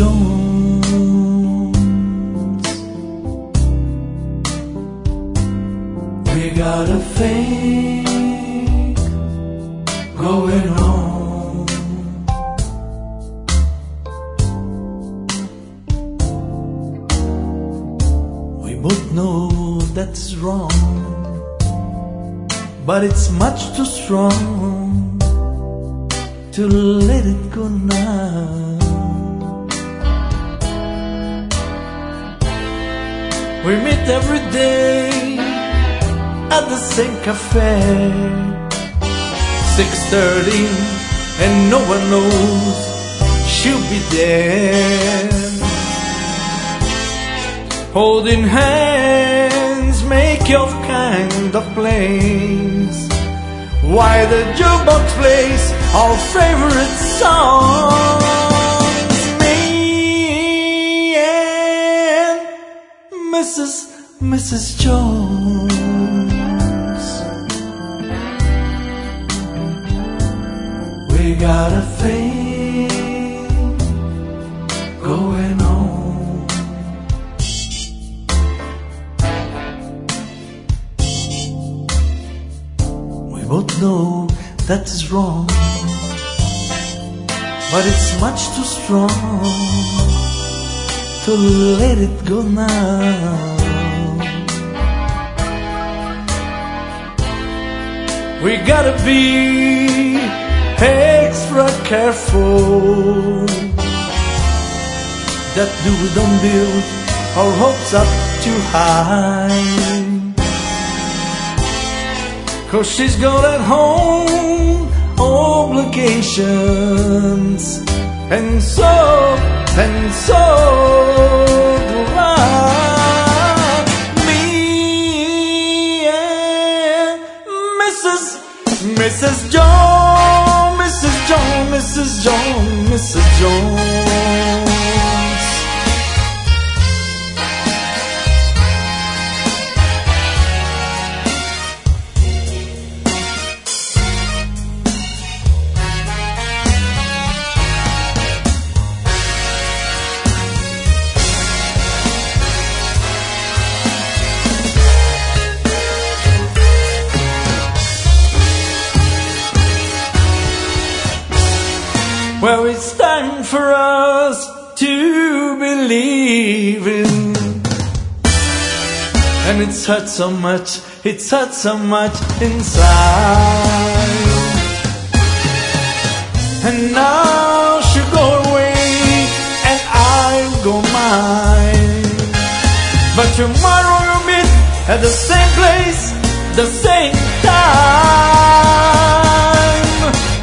Jones. We got a thing going on. We both know that's wrong, but it's much too strong to let it go now. We meet every day at the same cafe, 6:30, and no one knows she'll be there. Holding hands, make your kind of place, while the jukebox plays our favorite songs. Me and Mrs. Jones, we got a thing going on. We both know that is wrong, but it's much too strong to let it go now. We gotta be extra careful that we don't build our hopes up too high, 'cause she's got at home obligations, and so do I. Me and Mrs. Jones, Mrs. Jones, Mrs. Jones, Mrs. Jones. Well, it's time for us to believe in, and it's hurt so much inside. And now she'll go away and I'll go mine, but tomorrow we'll meet at the same place, the same time.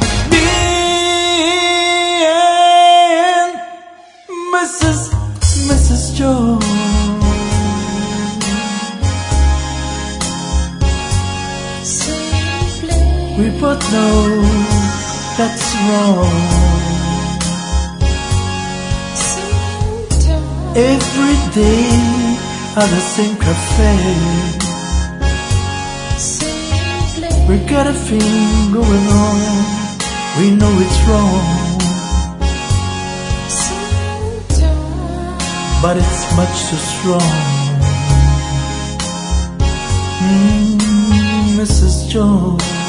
Mrs. Jones, we both know that's wrong. Every day at the same cafe, we got a thing going on. We know it's wrong, but it's much too strong. Mrs. Jones.